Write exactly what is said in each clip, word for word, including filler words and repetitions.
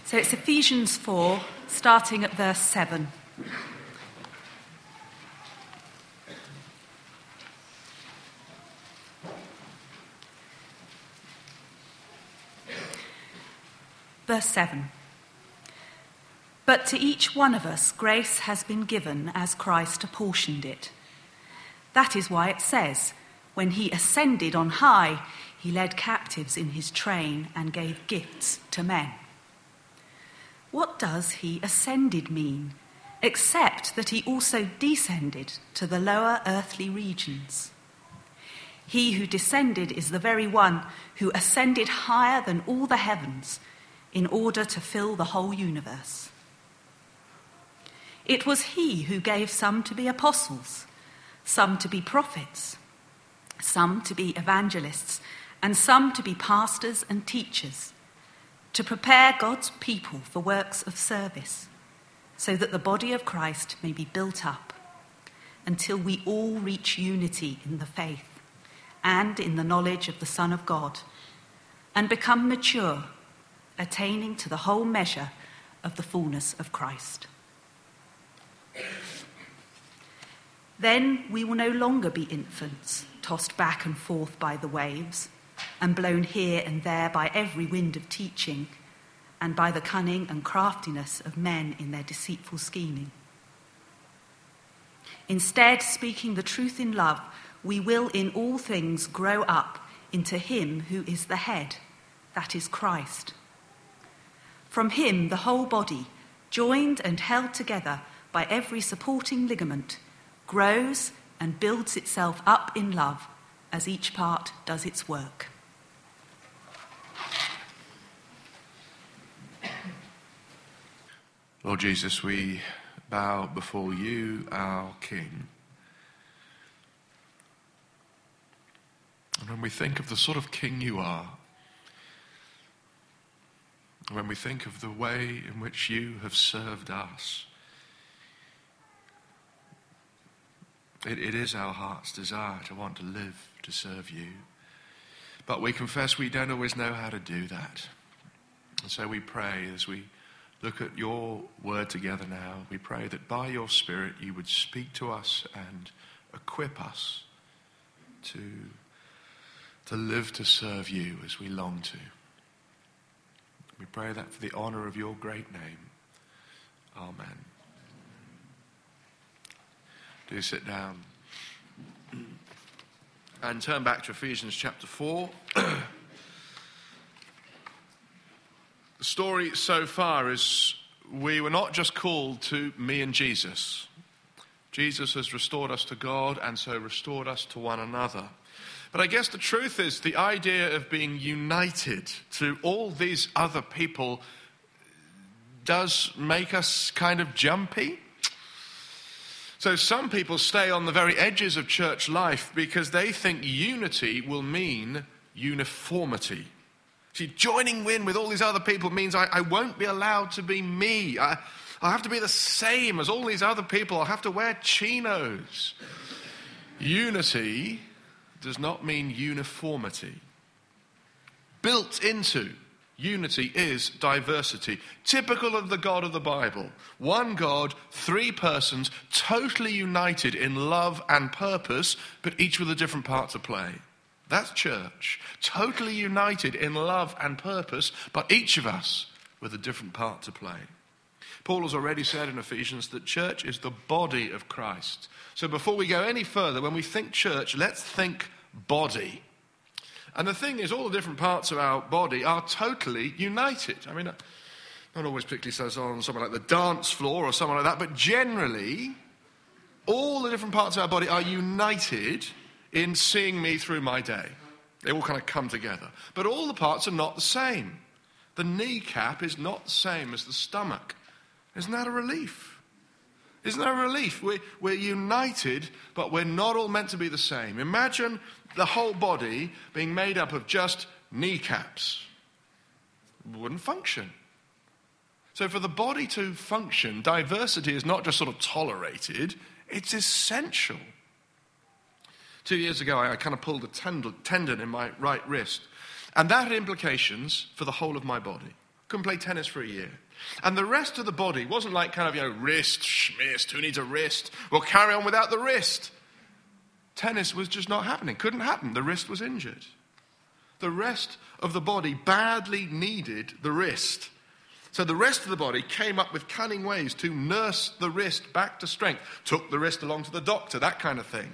So it's Ephesians four, starting at verse seven. Verse seven. But to each one of us grace has been given as Christ apportioned it. That is why it says, when he ascended on high, he led captives in his train and gave gifts to men. What does he ascended mean, except that he also descended to the lower earthly regions? He who descended is the very one who ascended higher than all the heavens in order to fill the whole universe. It was he who gave some to be apostles, some to be prophets, some to be evangelists, and some to be pastors and teachers, to prepare God's people for works of service, so that the body of Christ may be built up until we all reach unity in the faith and in the knowledge of the Son of God, and become mature, attaining to the whole measure of the fullness of Christ. Then we will no longer be infants, tossed back and forth by the waves, and blown here and there by every wind of teaching, and by the cunning and craftiness of men in their deceitful scheming. Instead, speaking the truth in love, we will in all things grow up into him who is the head, that is Christ. From him the whole body, joined and held together by every supporting ligament, grows and builds itself up in love as each part does its work. Lord Jesus, we bow before you, our King. And when we think of the sort of King you are, when we think of the way in which you have served us, it, it is our heart's desire to want to live to serve you. But we confess we don't always know how to do that. And so we pray as we look at your word together now, we pray that by your Spirit you would speak to us and equip us to, to live to serve you as we long to. We pray that for the honor of your great name. Amen. Do sit down. And turn back to Ephesians chapter four. The story so far is we were not just called to me and Jesus. Jesus has restored us to God and so restored us to one another. But I guess the truth is the idea of being united to all these other people does make us kind of jumpy. So some people stay on the very edges of church life because they think unity will mean uniformity. See, joining in with all these other people means I, I won't be allowed to be me. I, I have to be the same as all these other people. I have to wear chinos. Unity does not mean uniformity. Built into unity is diversity, typical of the God of the Bible. One God, three persons, totally united in love and purpose, but each with a different part to play. That's church, totally united in love and purpose, but each of us with a different part to play. Paul has already said in Ephesians that church is the body of Christ. So before we go any further, when we think church, let's think body. And the thing is, all the different parts of our body are totally united. I mean, not always particularly says on something like the dance floor or something like that, but generally, all the different parts of our body are united in seeing me through my day. They all kind of come together. But all the parts are not the same. The kneecap is not the same as the stomach. Isn't that a relief? Isn't that a relief? We're, we're united, but we're not all meant to be the same. Imagine the whole body being made up of just kneecaps. It wouldn't function. So for the body to function, diversity is not just sort of tolerated, it's essential. Two years ago, I kind of pulled a tendon in my right wrist, and that had implications for the whole of my body. Couldn't play tennis for a year. And the rest of the body wasn't like kind of, you know, wrist, schmist, who needs a wrist? We'll carry on without the wrist. Tennis was just not happening. Couldn't happen. The wrist was injured. The rest of the body badly needed the wrist. So the rest of the body came up with cunning ways to nurse the wrist back to strength. Took the wrist along to the doctor, that kind of thing.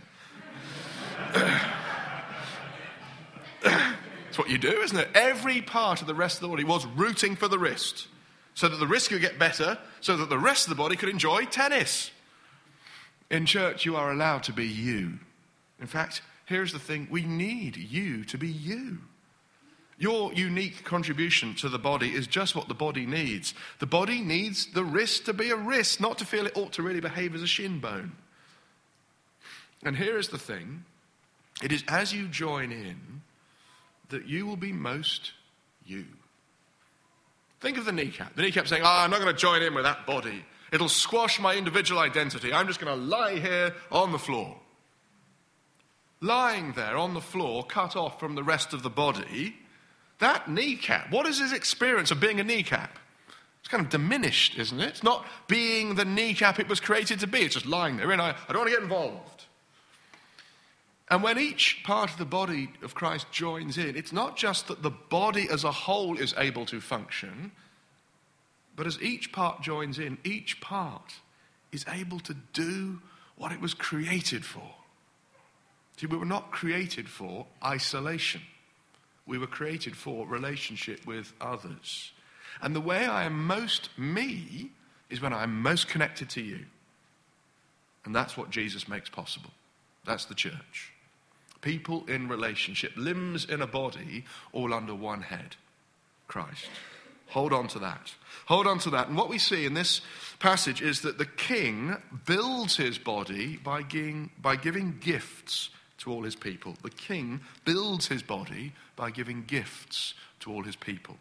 It's what you do, isn't it? Every part of the rest of the body was rooting for the wrist, so that the wrist could get better, so that the rest of the body could enjoy tennis. In church, you are allowed to be you. In fact, here's the thing, we need you to be you. Your unique contribution to the body is just what the body needs. The body needs the wrist to be a wrist, not to feel it ought to really behave as a shin bone. And here is the thing, it is as you join in that you will be most you. Think of the kneecap. The kneecap saying, oh, I'm not going to join in with that body. It'll squash my individual identity. I'm just going to lie here on the floor. Lying there on the floor, cut off from the rest of the body, that kneecap, what is his experience of being a kneecap? It's kind of diminished, isn't it? It's not being the kneecap it was created to be. It's just lying there. And I, I don't want to get involved. And when each part of the body of Christ joins in, it's not just that the body as a whole is able to function, but as each part joins in, each part is able to do what it was created for. See, we were not created for isolation. We were created for relationship with others. And the way I am most me is when I'm most connected to you. And that's what Jesus makes possible. That's the church. People in relationship, limbs in a body, all under one head, Christ. Hold on to that. Hold on to that. And what we see in this passage is that the king builds his body by giving, by giving gifts to all his people. The king builds his body by giving gifts to all his people.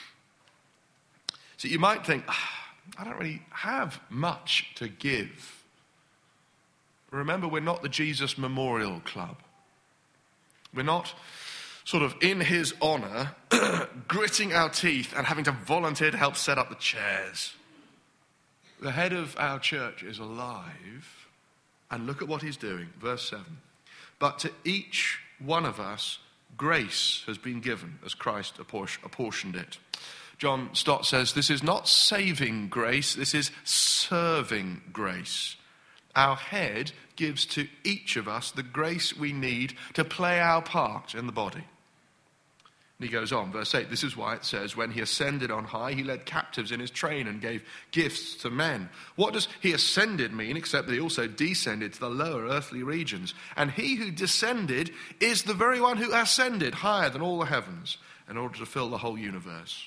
So you might think, ah, I don't really have much to give. Remember, we're not the Jesus Memorial Club. We're not sort of in his honor, gritting our teeth and having to volunteer to help set up the chairs. The head of our church is alive, and look at what he's doing. Verse seven. But to each one of us, grace has been given as Christ apportioned it. John Stott says, this is not saving grace, this is serving grace. Our head gives to each of us the grace we need to play our part in the body. And he goes on, verse eight, this is why it says, when he ascended on high, he led captives in his train and gave gifts to men. What does he ascended mean, except that he also descended to the lower earthly regions? And he who descended is the very one who ascended higher than all the heavens in order to fill the whole universe.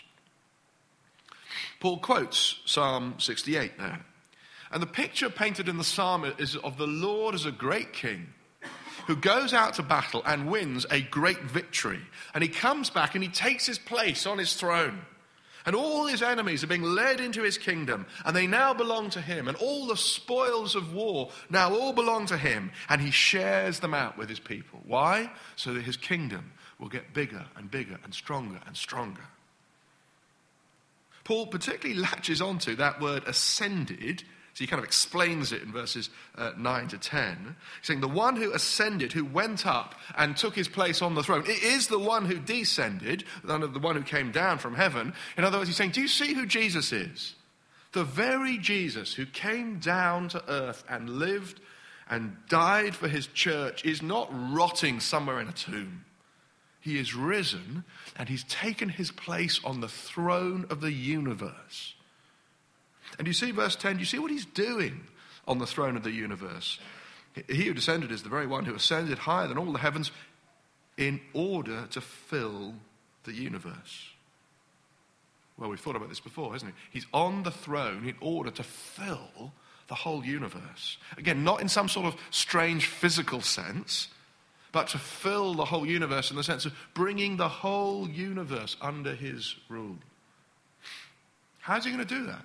Paul quotes Psalm sixty-eight there. And the picture painted in the psalm is of the Lord as a great king who goes out to battle and wins a great victory. And he comes back and he takes his place on his throne. And all his enemies are being led into his kingdom. And they now belong to him. And all the spoils of war now all belong to him. And he shares them out with his people. Why? So that his kingdom will get bigger and bigger and stronger and stronger. Paul particularly latches onto that word ascended. So he kind of explains it in verses uh, nine to ten. He's saying the one who ascended, who went up and took his place on the throne, it is the one who descended, the one who came down from heaven. In other words, he's saying, do you see who Jesus is? The very Jesus who came down to earth and lived and died for his church is not rotting somewhere in a tomb. He is risen and he's taken his place on the throne of the universe. And you see verse ten, do you see what he's doing on the throne of the universe? He who descended is the very one who ascended higher than all the heavens in order to fill the universe. Well, we've thought about this before, hasn't he? He's on the throne in order to fill the whole universe. Again, not in some sort of strange physical sense, but to fill the whole universe in the sense of bringing the whole universe under his rule. How's he going to do that?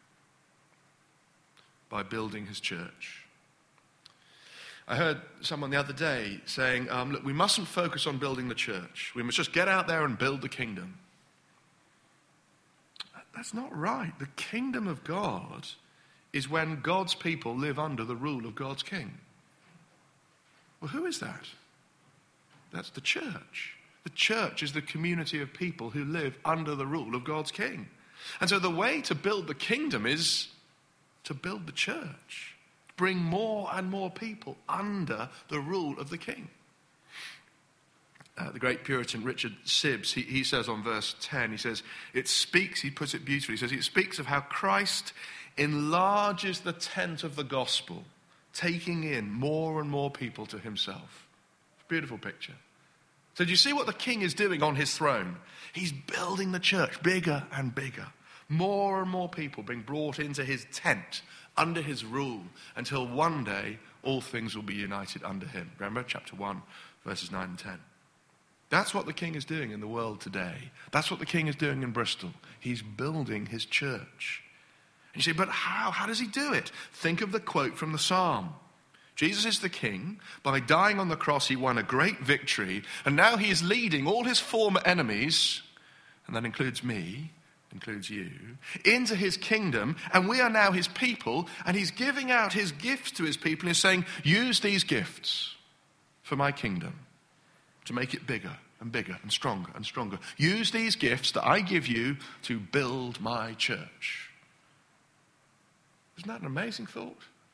By building his church. I heard someone the other day saying, um, look, we mustn't focus on building the church. We must just get out there and build the kingdom. that's not right. The kingdom of God is when God's people live under the rule of God's king. Well, who is that? That's the church. The church is the community of people who live under the rule of God's king. And so the way to build the kingdom is to build the church. Bring more and more people under the rule of the king. Uh, the great Puritan Richard Sibbes, he, he says on verse ten, he says, it speaks, he puts it beautifully, he says, it speaks of how Christ enlarges the tent of the gospel, taking in more and more people to himself. It's a beautiful picture. So do you see what the king is doing on his throne? He's building the church bigger and bigger. More and more people being brought into his tent, under his rule, until one day all things will be united under him. Remember chapter one, verses nine and ten. That's what the king is doing in the world today. That's what the king is doing in Bristol. He's building his church. And you say, but how? How does he do it? Think of the quote from the Psalm. Jesus is the king. By dying on the cross, he won a great victory. And now he is leading all his former enemies, and that includes me, includes you, into his kingdom. And we are now his people. And he's giving out his gifts to his people. He's saying, use these gifts for my kingdom, to make it bigger and bigger and stronger and stronger. Use these gifts that I give you to build my church. Isn't that an amazing thought?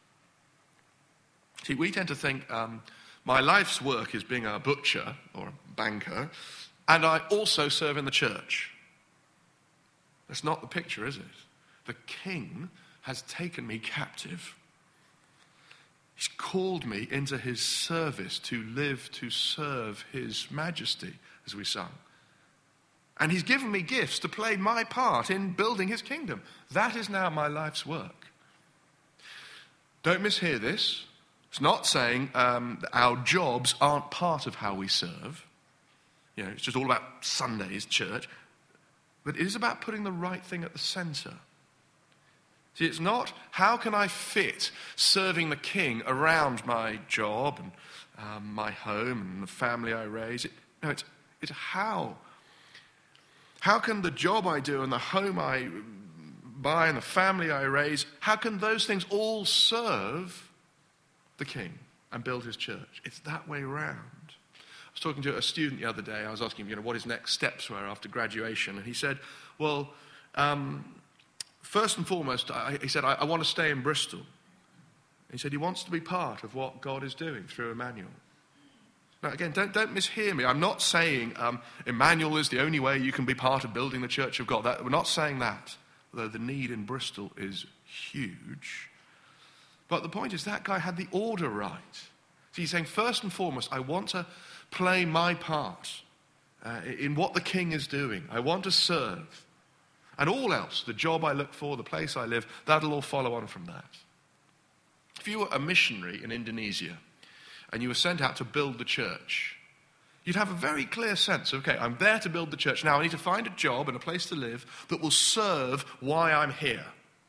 See, we tend to think um, my life's work is being a butcher or a banker, and I also serve in the church. That's not the picture, is it? The king has taken me captive. He's called me into his service to live, to serve his majesty, as we sung. And he's given me gifts to play my part in building his kingdom. That is now my life's work. Don't mishear this. It's not saying um, that our jobs aren't part of how we serve. You know, it's just all about Sunday's church. But it is about putting the right thing at the centre. See, it's not, how can I fit serving the king around my job and um, my home and the family I raise? It, no, it's, it's how. How can the job I do and the home I buy and the family I raise, how can those things all serve the king and build his church? It's that way around. I was talking to a student the other day. I was asking him, you know, what his next steps were after graduation. And he said, well, um, first and foremost, I, he said, I, I want to stay in Bristol. He said he wants to be part of what God is doing through Emmanuel. Now, again, don't, don't mishear me. I'm not saying um, Emmanuel is the only way you can be part of building the church of God. That, we're not saying that, although the need in Bristol is huge. But the point is that guy had the order right. So he's saying, first and foremost, I want to play my part uh, in what the king is doing. I want to serve. And all else, the job I look for, the place I live, that'll all follow on from that. If you were a missionary in Indonesia and you were sent out to build the church, you'd have a very clear sense, okay, I'm there to build the church. Now I need to find a job and a place to live that will serve why I'm here.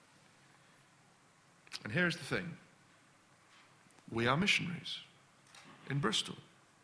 And here's the thing. We are missionaries in Bristol.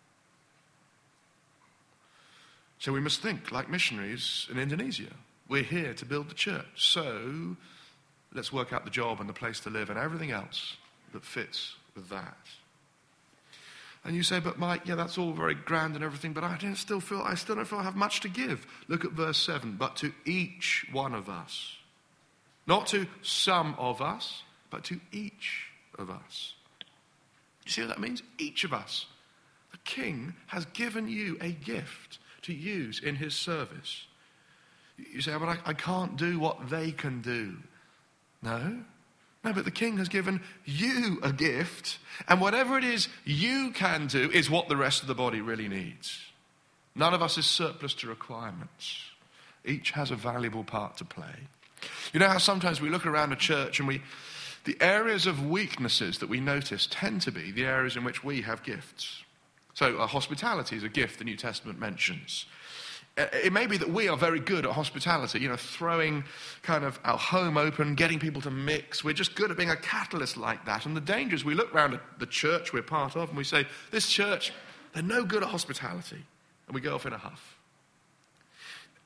So we must think like missionaries in Indonesia. We're here to build the church. So let's work out the job and the place to live and everything else that fits with that. And you say, but Mike, yeah, that's all very grand and everything, but I don't still feel, I still don't feel I have much to give. Look at verse seven. But to each one of us, not to some of us, but to each of us. You see what that means? Each of us. The king has given you a gift to use in his service. You say, but I, I can't do what they can do. No. No, but the king has given you a gift, and whatever it is you can do is what the rest of the body really needs. None of us is surplus to requirements. Each has a valuable part to play. You know how sometimes we look around a church and we, the areas of weaknesses that we notice tend to be the areas in which we have gifts. So uh, hospitality is a gift the New Testament mentions. It may be that we are very good at hospitality, you know, throwing kind of our home open, getting people to mix. We're just good at being a catalyst like that. And the danger is we look around at the church we're part of and we say, this church, they're no good at hospitality. And we go off in a huff.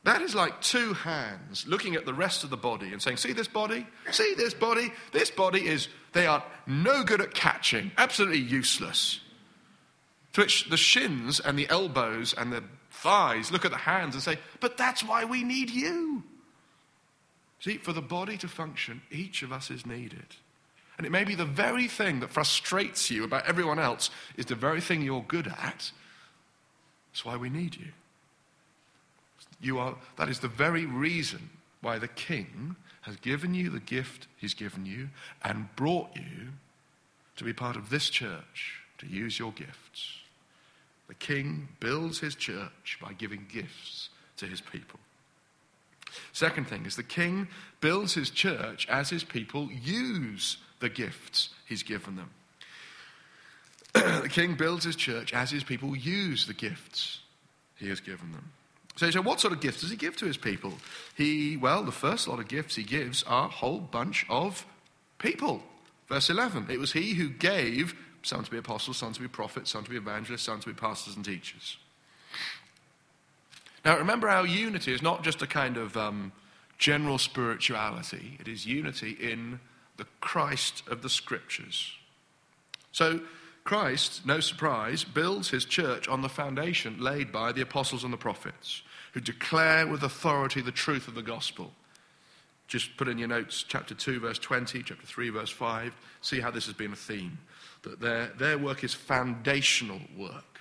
That is like two hands looking at the rest of the body and saying, see this body? See this body? This body is, they are no good at catching, absolutely useless. To which the shins and the elbows and the thighs look at the hands and say, but that's why we need you. See, for the body to function, each of us is needed. And it may be the very thing that frustrates you about everyone else is the very thing you're good at. That's why we need you. You are, that is the very reason why the King has given you the gift he's given you and brought you to be part of this church, to use your gifts. The King builds his church by giving gifts to his people. Second thing is the King builds his church as his people use the gifts he's given them. The King builds his church as his people use the gifts he has given them. So, so what sort of gifts does he give to his people? He, well, the first lot of gifts he gives are a whole bunch of people. Verse eleven, it was he who gave some to be apostles, some to be prophets, some to be evangelists, some to be pastors and teachers. Now remember, our unity is not just a kind of um, general spirituality. It is unity in the Christ of the Scriptures. So Christ, no surprise, builds his church on the foundation laid by the apostles and the prophets, who declare with authority the truth of the gospel. Just put in your notes, chapter two, verse twenty, chapter three, verse five. See how this has been a theme. That their, their work is foundational work.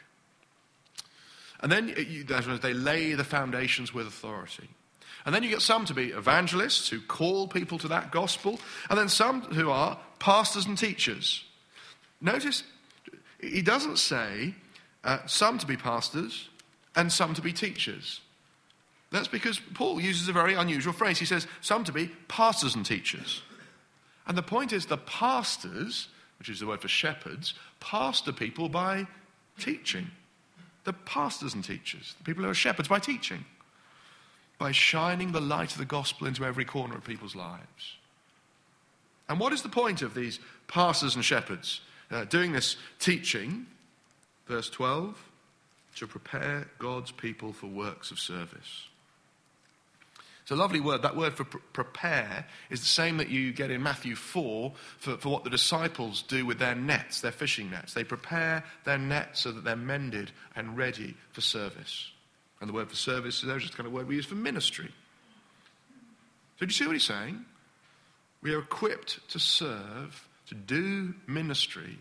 And then you, they lay the foundations with authority. And then you get some to be evangelists who call people to that gospel. And then some who are pastors and teachers. Notice, he doesn't say uh, some to be pastors and some to be teachers. That's because Paul uses a very unusual phrase. He says some to be pastors and teachers. And the point is the pastors, which is the word for shepherds, pastor people by teaching. The pastors and teachers, the people who are shepherds, by teaching. By shining the light of the gospel into every corner of people's lives. And what is the point of these pastors and shepherds? Uh, doing this teaching, verse twelve, to prepare God's people for works of service. It's a lovely word. That word for pr- prepare is the same that you get in Matthew four for, for what the disciples do with their nets, their fishing nets. They prepare their nets so that they're mended and ready for service. And the word for service is just the kind of word we use for ministry. So do you see what he's saying? We are equipped to serve, to do ministry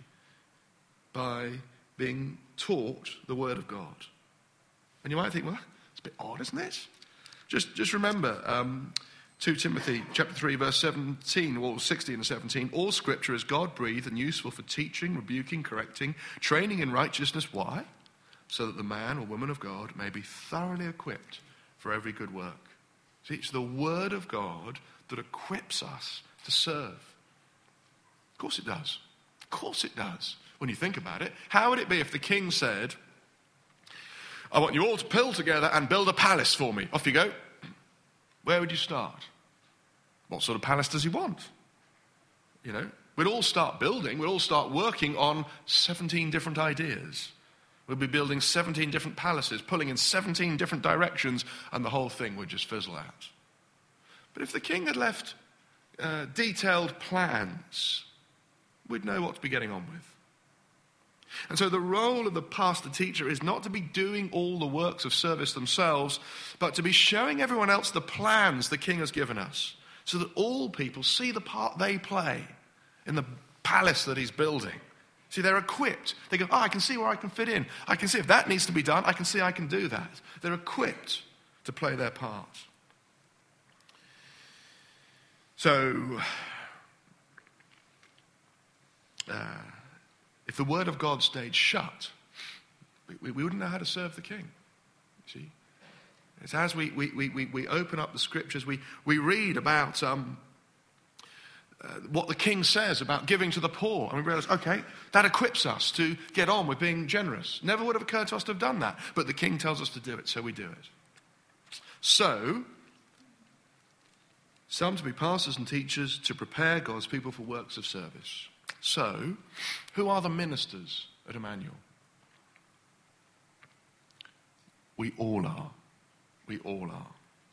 by being taught the word of God. And you might think, well, it's a bit odd, isn't it? Just, just remember, um, Second Timothy chapter three, verse seventeen, or sixteen and seventeen, all scripture is God-breathed and useful for teaching, rebuking, correcting, training in righteousness. Why? So that the man or woman of God may be thoroughly equipped for every good work. See, it's the word of God that equips us to serve. Of course it does. Of course it does. When you think about it, how would it be if the king said, I want you all to pull together and build a palace for me. Off you go. Where would you start? What sort of palace does he want? You know, we'd all start building, we'd all start working on seventeen different ideas. We'd be building seventeen different palaces, pulling in seventeen different directions, and the whole thing would just fizzle out. But if the king had left uh, detailed plans, we'd know what to be getting on with. And so the role of the pastor teacher is not to be doing all the works of service themselves, but to be showing everyone else the plans the king has given us, so that all people see the part they play in the palace that he's building. See, they're equipped. They go, oh, I can see where I can fit in. I can see if that needs to be done, I can see I can do that. They're equipped to play their part. So, uh, if the word of God stayed shut, we, we wouldn't know how to serve the king. See? It's as we, we, we, we open up the scriptures, we, we read about um, uh, what the king says about giving to the poor. And we realize, okay, that equips us to get on with being generous. Never would have occurred to us to have done that. But the king tells us to do it, so we do it. So, some to be pastors and teachers to prepare God's people for works of service. So, who are the ministers at Emmanuel? We all are. We all are.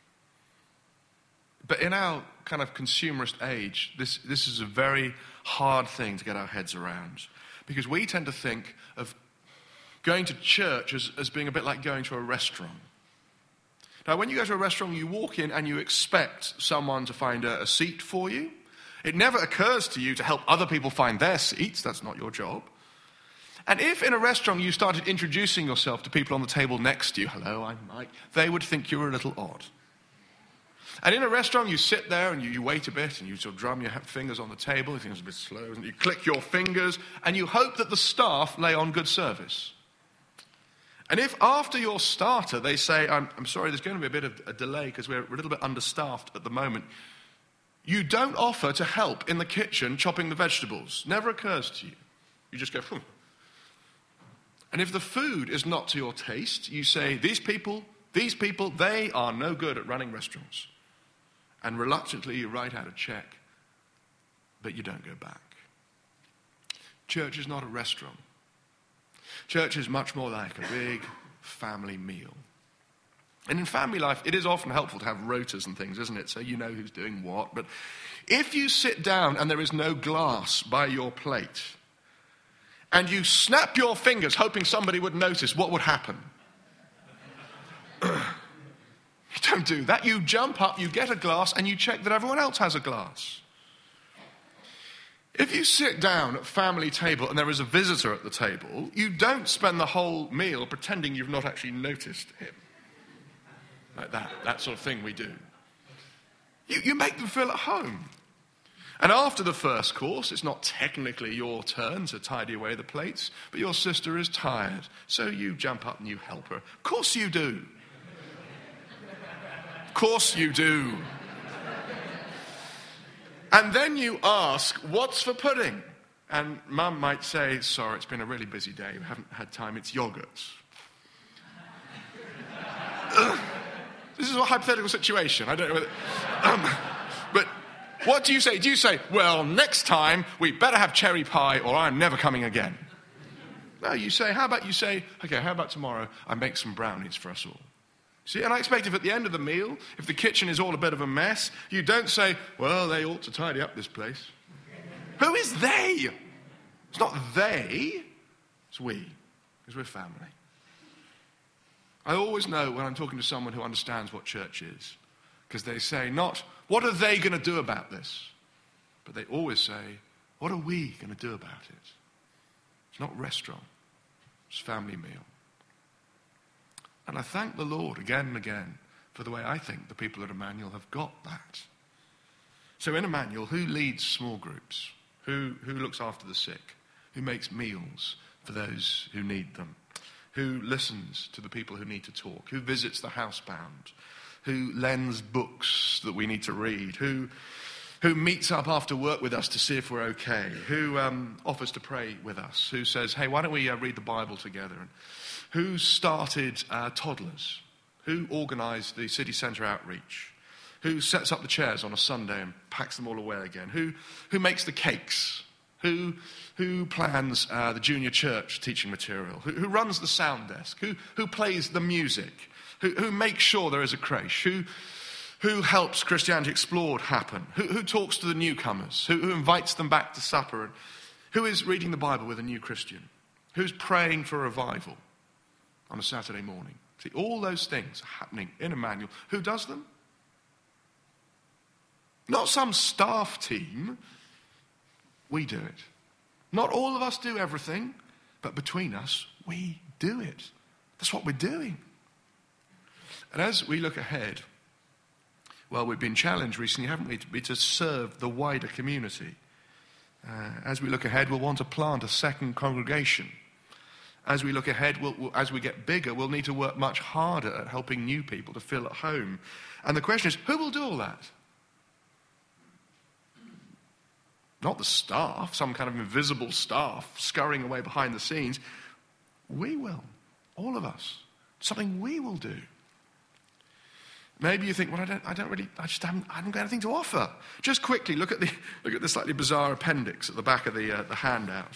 But in our kind of consumerist age, this, this is a very hard thing to get our heads around. Because we tend to think of going to church as, as being a bit like going to a restaurant. Now, when you go to a restaurant, you walk in and you expect someone to find a, a seat for you. It never occurs to you to help other people find their seats. That's not your job. And if in a restaurant you started introducing yourself to people on the table next to you, hello, I'm Mike, they would think you were a little odd. And in a restaurant, you sit there and you, you wait a bit and you sort of drum your fingers on the table. You think it's a bit slow. And you click your fingers and you hope that the staff lay on good service. And if after your starter they say, I'm, I'm sorry, there's going to be a bit of a delay because we're a little bit understaffed at the moment, you don't offer to help in the kitchen chopping the vegetables. Never occurs to you. You just go, hmm. And if the food is not to your taste, you say, these people, these people, they are no good at running restaurants. And reluctantly you write out a check, but you don't go back. Church is not a restaurant. Church is much more like a big family meal. And in family life, it is often helpful to have rotas and things, isn't it? So you know who's doing what. But if you sit down and there is no glass by your plate, and you snap your fingers hoping somebody would notice, what would happen? You don't do that. You jump up, you get a glass, and you check that everyone else has a glass. If you sit down at family table and there is a visitor at the table, you don't spend the whole meal pretending you've not actually noticed him. Like that, that sort of thing we do. You, you make them feel at home. And after the first course, it's not technically your turn to tidy away the plates, but your sister is tired, so you jump up and you help her. Of course you do. Of course you do. And then you ask, what's for pudding? And Mum might say, sorry, it's been a really busy day, we haven't had time, it's yogurts. This is a hypothetical situation, I don't know whether... Um, but what do you say? Do you say, well, next time we better have cherry pie or I'm never coming again? No, you say, how about you say, okay, how about tomorrow I make some brownies for us all? See, and I expect if at the end of the meal, if the kitchen is all a bit of a mess, you don't say, well, they ought to tidy up this place. Who is they? It's not they, it's we, because we're family. I always know when I'm talking to someone who understands what church is, because they say not, what are they going to do about this? But they always say, what are we going to do about it? It's not restaurant, it's family meal. And I thank the Lord again and again for the way I think the people at Emmanuel have got that. So in Emmanuel, who leads small groups? Who, who looks after the sick? Who makes meals for those who need them? Who listens to the people who need to talk? Who visits the housebound? Who lends books that we need to read? Who, who meets up after work with us to see if we're okay? Who um, offers to pray with us? Who says, hey, why don't we uh, read the Bible together? And who started uh, toddlers? Who organised the city centre outreach? Who sets up the chairs on a Sunday and packs them all away again? Who, who makes the cakes? Who, who plans uh, the junior church teaching material? Who, who runs the sound desk? Who, who plays the music? Who, who makes sure there is a creche? Who, who helps Christianity Explored happen? Who, who talks to the newcomers? Who, who invites them back to supper? And who is reading the Bible with a new Christian? Who's praying for revival on a Saturday morning? See, all those things are happening in Emmanuel. Who does them? Not some staff team. We do it. Not all of us do everything, but between us, we do it. That's what we're doing. And as we look ahead, well, we've been challenged recently, haven't we, to be to serve the wider community. Uh, as we look ahead, we'll want to plant a second congregation. As we look ahead, we'll, we'll, as we get bigger, we'll need to work much harder at helping new people to feel at home. And the question is, who will do all that? Not the staff, some kind of invisible staff scurrying away behind the scenes. We will. All of us. Something we will do. Maybe you think, well, I don't, I don't really, I just haven't, I haven't got anything to offer. Just quickly, look at the, look at the slightly bizarre appendix at the back of the, uh, the handout.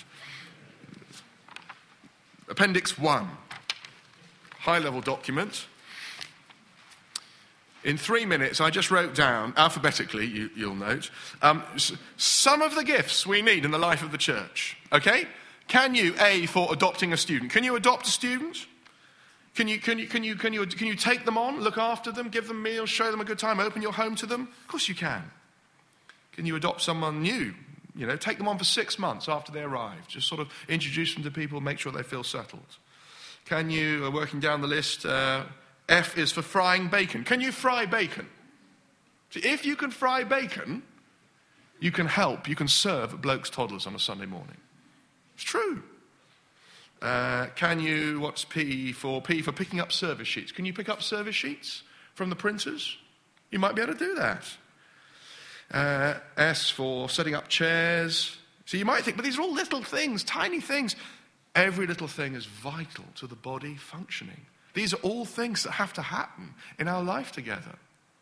Appendix one, high-level document. in three minutes, I just wrote down, alphabetically, you, you'll note, um, s- some of the gifts we need in the life of the church. Okay? Can you, A, for adopting a student, can you adopt a student? Can you, can you, can you, can you, can you take them on, look after them, give them meals, show them a good time, open your home to them? Of course you can. Can you adopt someone new? You know, take them on for six months after they arrive. Just sort of introduce them to people, make sure they feel settled. Can you, uh, working down the list, uh, F is for frying bacon. Can you fry bacon? See, if you can fry bacon, you can help, you can serve blokes' toddlers on a Sunday morning. It's true. Uh, can you, what's P for? P for picking up service sheets. Can you pick up service sheets from the printers? You might be able to do that. Uh, S for setting up chairs. So you might think, but these are all little things, tiny things. Every little thing is vital to the body functioning. These are all things that have to happen in our life together.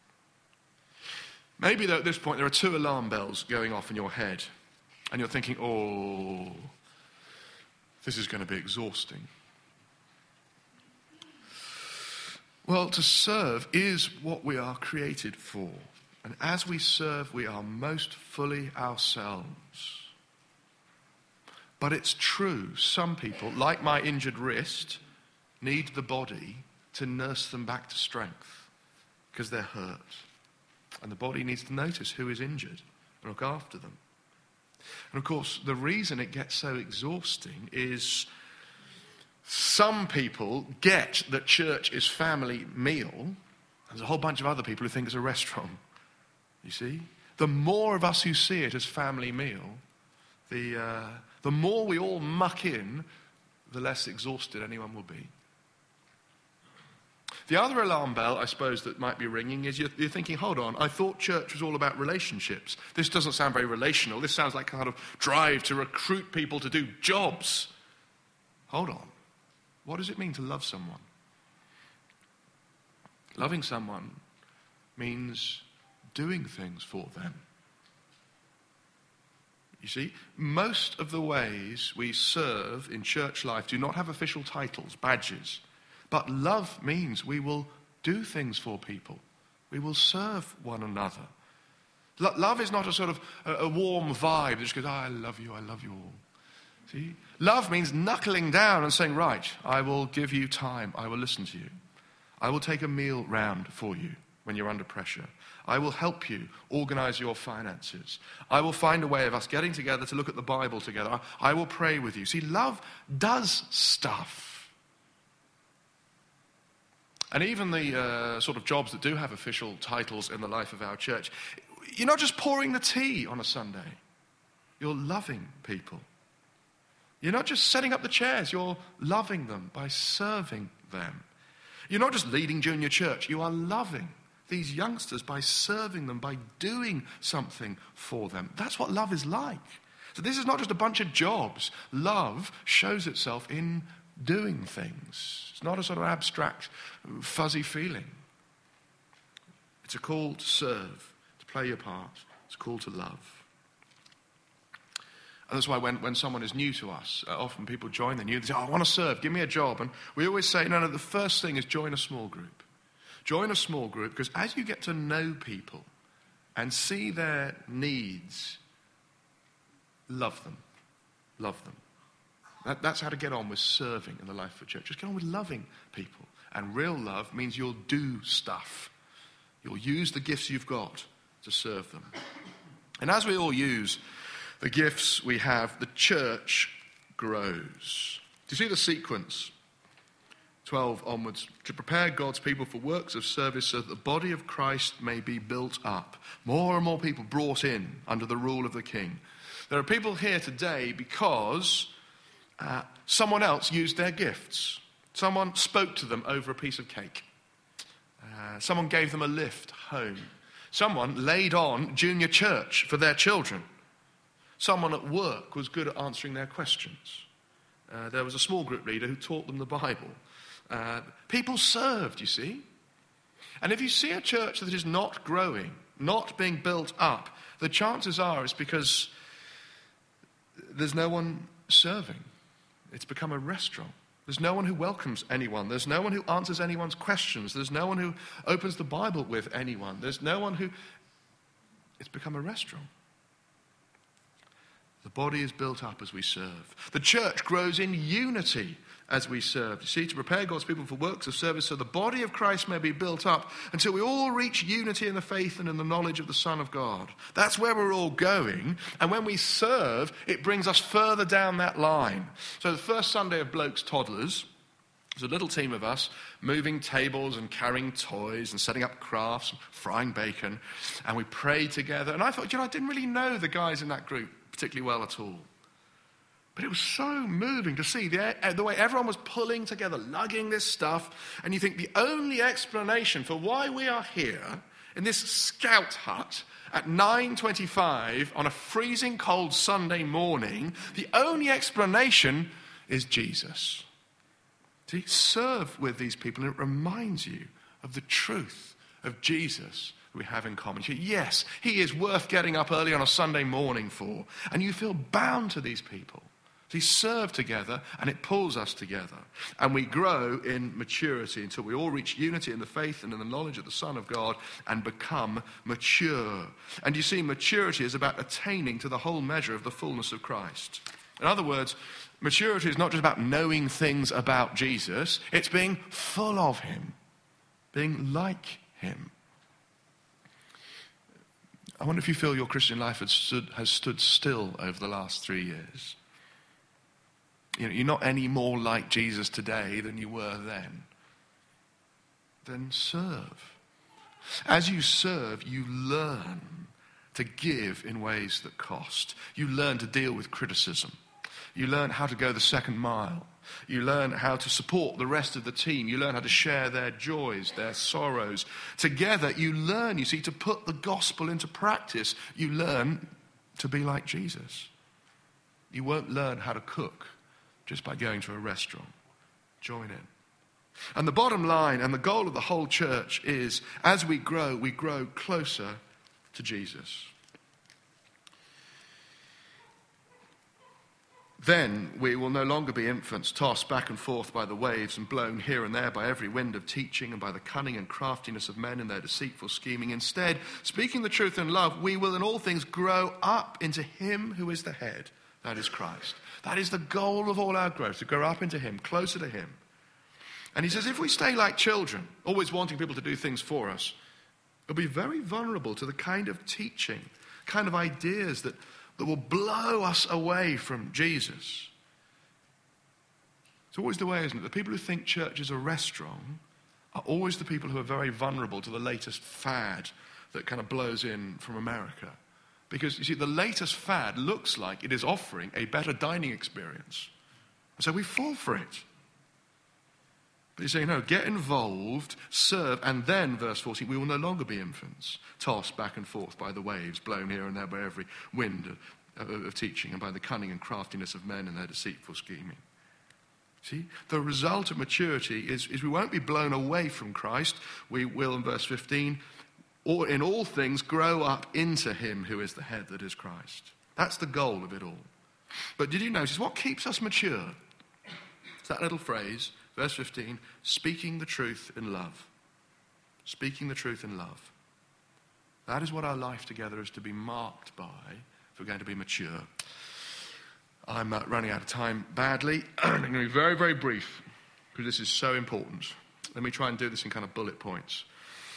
Maybe though at this point there are two alarm bells going off in your head and you're thinking, oh, this is going to be exhausting. Well, to serve is what we are created for. And as we serve, we are most fully ourselves. But it's true, some people, like my injured wrist, need the body to nurse them back to strength because they're hurt. And the body needs to notice who is injured and look after them. And of course, the reason it gets so exhausting is some people get that church is family meal. There's a whole bunch of other people who think it's a restaurant. You see? The more of us who see it as family meal, the, uh, the more we all muck in, the less exhausted anyone will be. The other alarm bell, I suppose, that might be ringing is you're, you're thinking, hold on, I thought church was all about relationships. This doesn't sound very relational. This sounds like a kind of drive to recruit people to do jobs. Hold on. What does it mean to love someone? Loving someone means doing things for them. You see, most of the ways we serve in church life do not have official titles, badges. But love means we will do things for people. We will serve one another. Lo- love is not a sort of a, a warm vibe that just goes, oh, I love you, I love you all. See? Love means knuckling down and saying, right, I will give you time. I will listen to you. I will take a meal round for you when you're under pressure. I will help you organize your finances. I will find a way of us getting together to look at the Bible together. I, I will pray with you. See, love does stuff. And even the uh, sort of jobs that do have official titles in the life of our church, you're not just pouring the tea on a Sunday. You're loving people. You're not just setting up the chairs. You're loving them by serving them. You're not just leading junior church. You are loving these youngsters by serving them, by doing something for them. That's what love is like. So this is not just a bunch of jobs. Love shows itself in doing things. It's not a sort of abstract, fuzzy feeling. It's a call to serve, to play your part. It's a call to love. And that's why when, when someone is new to us, uh, often people join the new, they say, oh, I want to serve, give me a job. And we always say, no, no, the first thing is join a small group. Join a small group, because as you get to know people and see their needs, love them. Love them. That, that's how to get on with serving in the life of a church. Just get on with loving people. And real love means you'll do stuff. You'll use the gifts you've got to serve them. And as we all use the gifts we have, the church grows. Do you see the sequence? twelve onwards. To prepare God's people for works of service so that the body of Christ may be built up. More and more people brought in under the rule of the King. There are people here today because uh, someone else used their gifts. Someone spoke to them over a piece of cake. Uh, someone gave them a lift home. Someone laid on junior church for their children. Someone at work was good at answering their questions. Uh, there was a small group leader who taught them the Bible. Uh, people served, you see. And if you see a church that is not growing, not being built up, the chances are it's because there's no one serving. It's become a restaurant. There's no one who welcomes anyone. There's no one who answers anyone's questions. There's no one who opens the Bible with anyone. There's no one who... It's become a restaurant. The body is built up as we serve. The church grows in unity as we serve. You see, to prepare God's people for works of service so the body of Christ may be built up until we all reach unity in the faith and in the knowledge of the Son of God. That's where we're all going. And when we serve, it brings us further down that line. So the first Sunday of Blokes Toddlers, there's a little team of us moving tables and carrying toys and setting up crafts and frying bacon. And we prayed together. And I thought, you know, I didn't really know the guys in that group particularly well at all. But it was so moving to see the, the way everyone was pulling together, lugging this stuff. And you think the only explanation for why we are here in this scout hut at nine twenty-five on a freezing cold Sunday morning, the only explanation is Jesus. See, serve with these people and it reminds you of the truth of Jesus we have in common. Yes, he is worth getting up early on a Sunday morning for. And you feel bound to these people. We serve together and it pulls us together. And we grow in maturity until we all reach unity in the faith and in the knowledge of the Son of God and become mature. And you see, maturity is about attaining to the whole measure of the fullness of Christ. In other words, maturity is not just about knowing things about Jesus. It's being full of him. Being like him. I wonder if you feel your Christian life has stood, has stood still over the last three years. You know, you're not any more like Jesus today than you were then. Then serve. As you serve, you learn to give in ways that cost. You learn to deal with criticism. You learn how to go the second mile. You learn how to support the rest of the team. You learn how to share their joys, their sorrows. Together, you learn, you see, to put the gospel into practice. You learn to be like Jesus. You won't learn how to cook just by going to a restaurant. Join in. And the bottom line and the goal of the whole church is, as we grow, we grow closer to Jesus. Then we will no longer be infants tossed back and forth by the waves and blown here and there by every wind of teaching and by the cunning and craftiness of men in their deceitful scheming. Instead, speaking the truth in love, we will in all things grow up into him who is the head, that is Christ. That is the goal of all our growth, to grow up into him, closer to him. And he says, if we stay like children, always wanting people to do things for us, we'll be very vulnerable to the kind of teaching, kind of ideas that that will blow us away from Jesus. It's always the way, isn't it? The people who think church is a restaurant are always the people who are very vulnerable to the latest fad that kind of blows in from America. Because, you see, the latest fad looks like it is offering a better dining experience. And so we fall for it. But he's saying, no, get involved, serve, and then, verse fourteen, we will no longer be infants, tossed back and forth by the waves, blown here and there by every wind of, of, of teaching, and by the cunning and craftiness of men and their deceitful scheming. See, the result of maturity is, is we won't be blown away from Christ. We will, in verse fifteen, or in all things grow up into him who is the head, that is Christ. That's the goal of it all. But did you notice what keeps us mature? It's that little phrase, verse fifteen, speaking the truth in love. Speaking the truth in love. That is what our life together is to be marked by if we're going to be mature. I'm uh, running out of time badly. I'm going to be very, very brief because this is so important. Let me try and do this in kind of bullet points.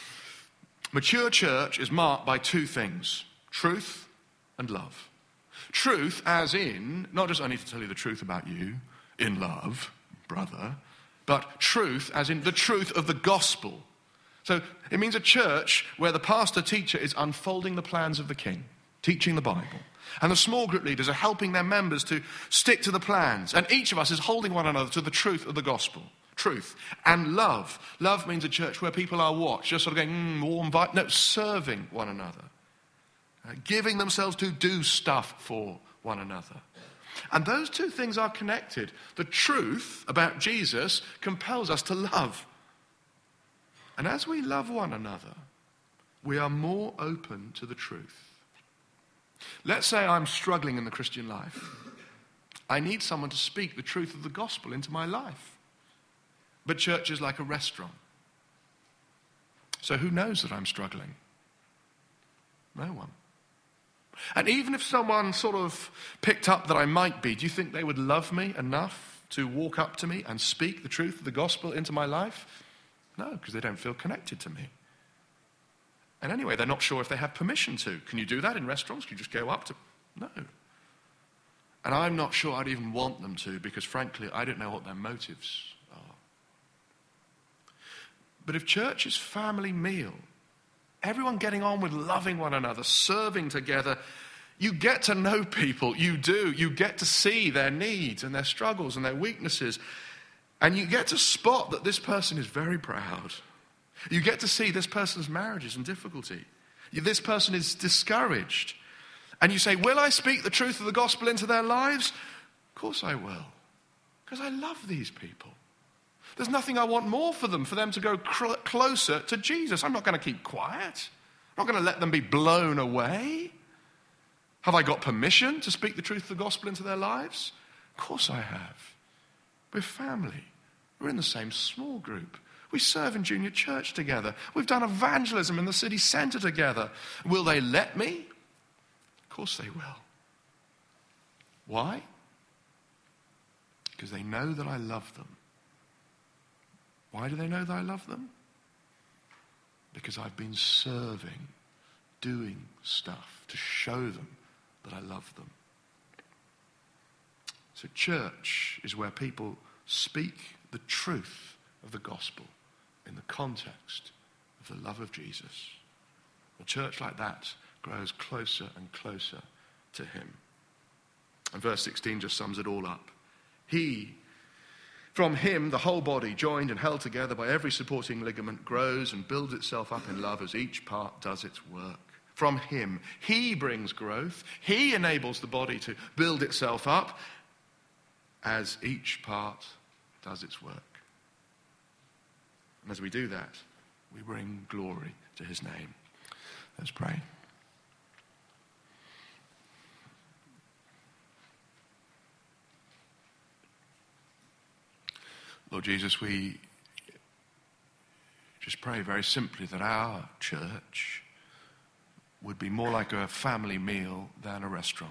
Mature church is marked by two things, truth and love. Truth as in, not just I need to tell you the truth about you in love, brother, but truth as in the truth of the gospel. So it means a church where the pastor teacher is unfolding the plans of the king, teaching the Bible. And the small group leaders are helping their members to stick to the plans. And each of us is holding one another to the truth of the gospel. Truth. And love. Love means a church where people are what? Just sort of going, mm, warm vibe. No, serving one another. Uh, giving themselves to do stuff for one another. And those two things are connected. The truth about Jesus compels us to love. And as we love one another, we are more open to the truth. Let's say I'm struggling in the Christian life. I need someone to speak the truth of the gospel into my life. But church is like a restaurant. So who knows that I'm struggling? No one. And even if someone sort of picked up that I might be, do you think they would love me enough to walk up to me and speak the truth of the gospel into my life? No, because they don't feel connected to me. And anyway, they're not sure if they have permission to. Can you do that in restaurants? Can you just go up to... No. And I'm not sure I'd even want them to, because frankly, I don't know what their motives are. But if church is family meal, everyone getting on with loving one another, serving together, you get to know people, you do. You get to see their needs and their struggles and their weaknesses. And you get to spot that this person is very proud. You get to see this person's marriage is in difficulty. This person is discouraged. And you say, will I speak the truth of the gospel into their lives? Of course I will. Because I love these people. There's nothing I want more for them, for them to go cr- closer to Jesus. I'm not going to keep quiet. I'm not going to let them be blown away. Have I got permission to speak the truth of the gospel into their lives? Of course I have. We're family. We're in the same small group. We serve in junior church together. We've done evangelism in the city centre together. Will they let me? Of course they will. Why? Because they know that I love them. Why do they know that I love them? Because I've been serving, doing stuff to show them that I love them. So church is where people speak the truth of the gospel in the context of the love of Jesus. A church like that grows closer and closer to him. And verse sixteen just sums it all up. He, from him, the whole body, joined and held together by every supporting ligament, grows and builds itself up in love as each part does its work. From him, he brings growth. He enables the body to build itself up as each part does its work. And as we do that, we bring glory to his name. Let's pray. Lord Jesus, we just pray very simply that our church would be more like a family meal than a restaurant.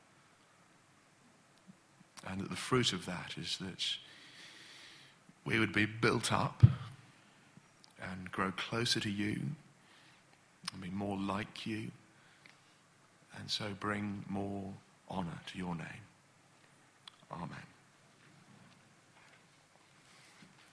And that the fruit of that is that we would be built up and grow closer to you and be more like you, and so bring more honor to your name. Amen.